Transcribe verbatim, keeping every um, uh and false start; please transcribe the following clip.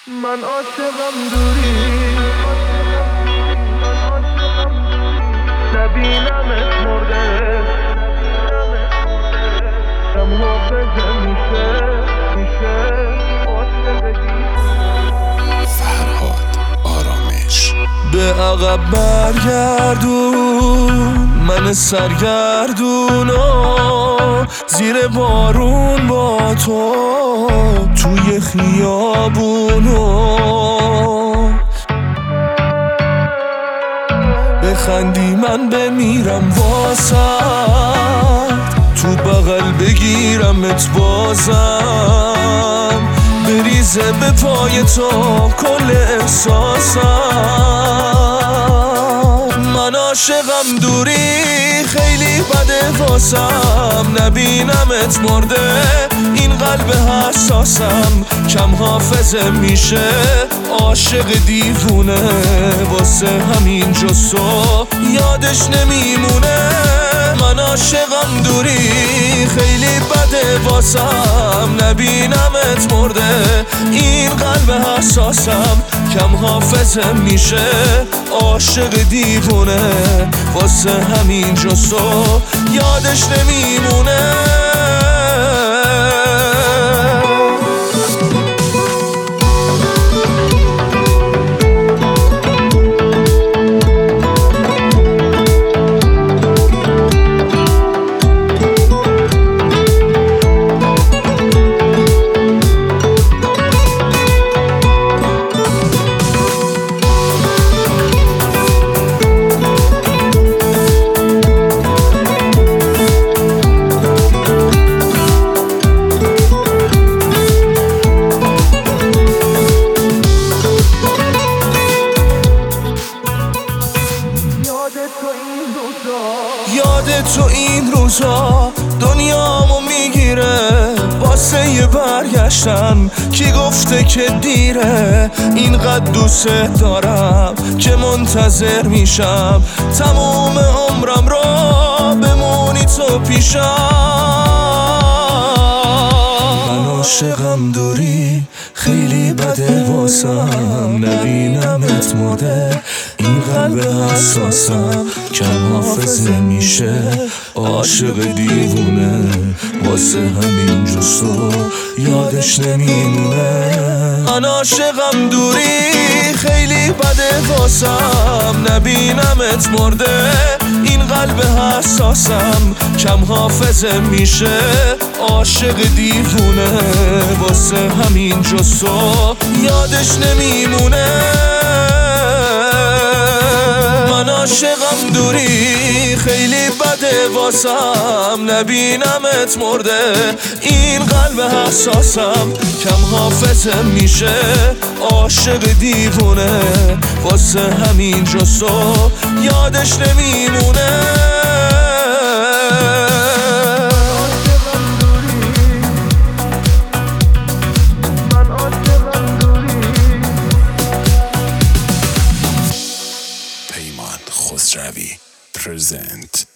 من عاشقم دوری، نبینمت مرده، کم حافظه میشه میشه عاشقی. فرهاد آرامش. به عقب برگردون من سرگردونو، زیر بارون با تو توی خیابونو، بخندی من بمیرم واسط، تو بغل بگیرمت بازم، بریزه به پای تو کل احساسم. من عاشقم دوری خیلی بده واسم، نبینمت مرده این قلب حساسم، کم حافظه میشه عاشق دیوونه، واسه همین جسو یادش نمیمونه. من عاشقم دوری خیلی بده واسم، نبینمت مرده این قلب حساسم، کم حافظه میشه عاشق دیوونه، واسه همین جسو یادش نمیمونه. یاد تو این روزا دنیامو میگیره، واسه یه برگشتن کی گفته که دیره، اینقدر دوست دارم که منتظر میشم تموم عمرم رو بمونی تو پیشم. من عاشقم دوری خیلی بده واسم، نبینمت مرده این قلب حساسم، کم حافظه میشه عاشق دیوونه، واسه همین جسو یادش نمیمونه. من عاشقم دوری خیلی بده واسم، نبینمت مرده این قلب حساسم، کم حافظه میشه عاشق دیوونه، واسه همین جسو یادش نمیمونه. من عاشقم دوری خیلی بده واسم، نبینمت مرده این قلب حساسم، کم حافظه میشه عاشق دیوونه، واسه همین جسو یادش نمیمونه. پیمان خسروی پرزنت.